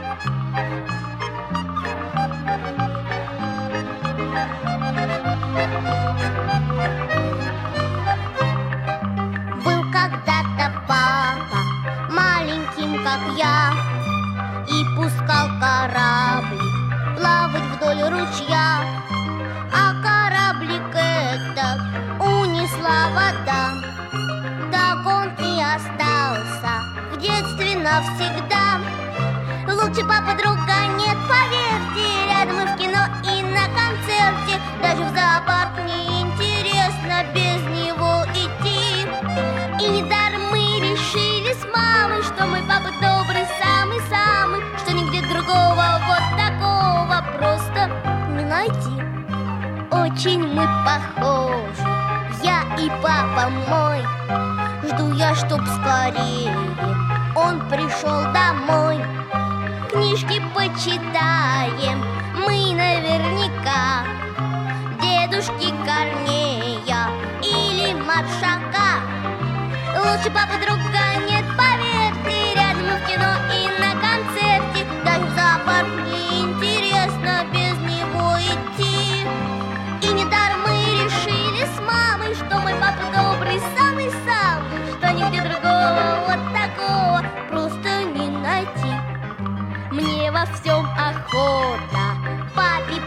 Был когда-то папа маленьким, как я, и пускал корабли плавать вдоль ручья. А кораблик этот унесла вода, так он и остался в детстве навсегда. Лучше папа друга нет, поверьте. Рядом и в кино, и на концерте. Даже в зоопарк не интересно без него идти. И недаром мы решили с мамой, что мой папа добрый, самый-самый, что нигде другого вот такого просто не найти. Очень мы похожи, я и папа мой. Жду я, чтоб скорее он пришел домой. Книжки почитаем мы наверняка, дедушки Корнея или Маршака. Лучше папы друга нет, поверьте. Рядом и в кино, и на концерте. Даже в зоопарк не интересно без него идти. И недаром мы решили с мамой, что мой папа добрый, самый-самый, что нигде другого вот такого просто не найти. Мне во всем охота папе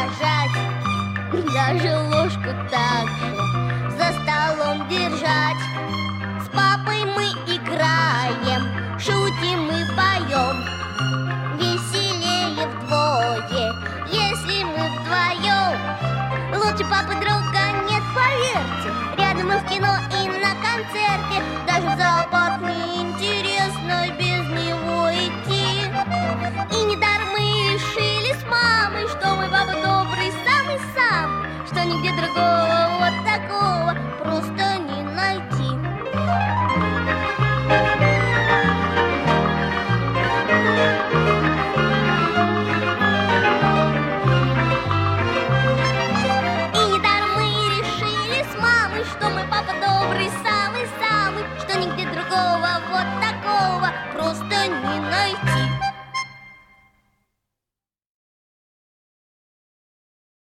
подражать, даже ложку так же за столом держать.